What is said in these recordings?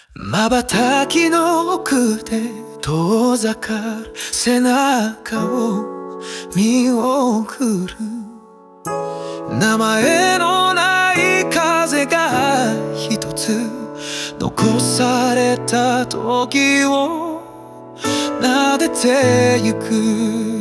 瞬きの奥で遠ざかる背中を見送る。名前のない風が一つ残された時を撫でてゆく。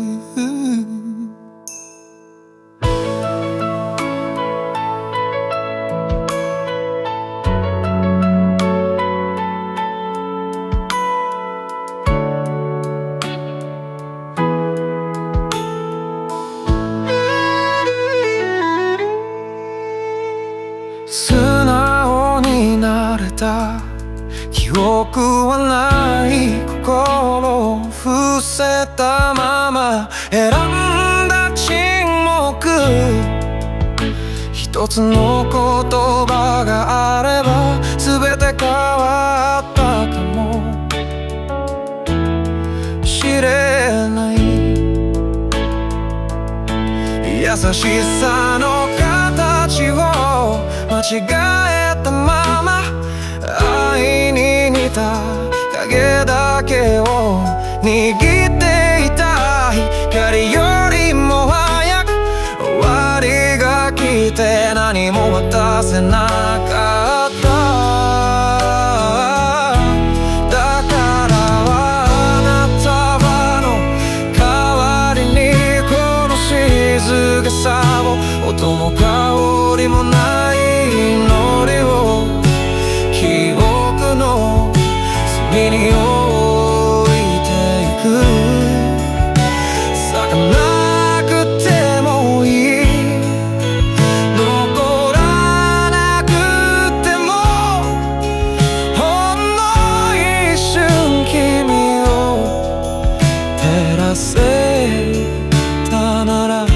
素直になれた記憶はない。心を伏せたまま選んだ沈黙。一つの言葉があれば全て変わったかもしれない。優しさの形を間違えたまま愛に似た影だけを握っていた。光よりも早く終わりが来て何も渡せなかった。だからあなたの代わりにこの静けさを音も香りもない祈りを記憶の隅に置いてゆく。咲かなくてもいい、残らなくてもほんの一瞬君を照らせたなら。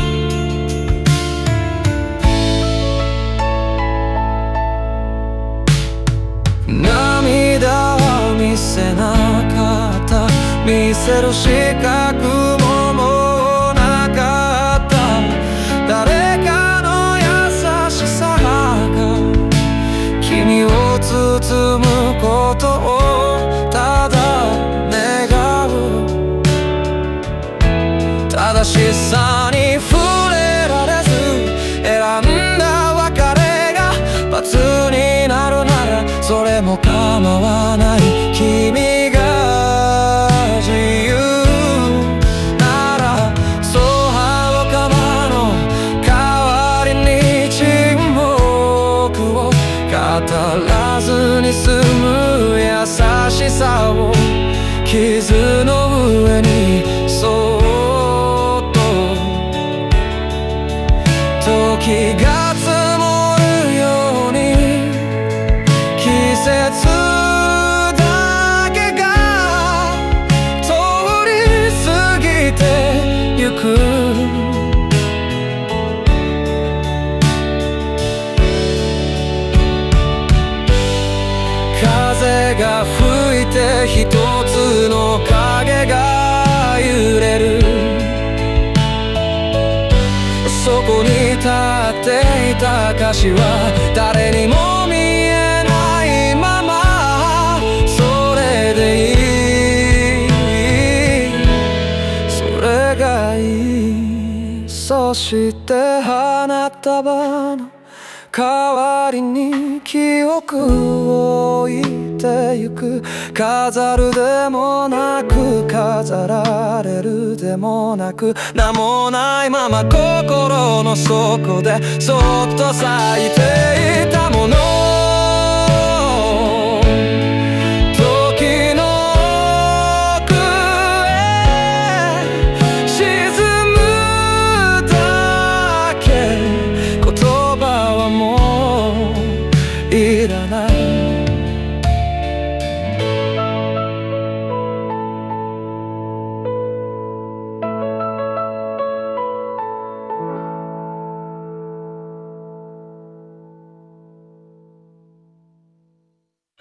涙は見せなかった、見せる資格ももうなかった。誰かの優しさが君を包むことをただ願う。正しさに触れられず選んだ別れが罰になるならそれも構わない。君が自由ならそうはおかまの代わりに沈黙を語らずに済む優しさを傷の上にそっと時が積もるように季節だけが通り過ぎてゆく。風が吹いて一つの影が揺れる。そこに立っていた歌詞は誰にも見えないままそれでいい、それがいい。そして花束の代わりに記憶を置いてゆく。飾るでもなく飾られるでもなく名もないまま心の底でそっと咲いていたもの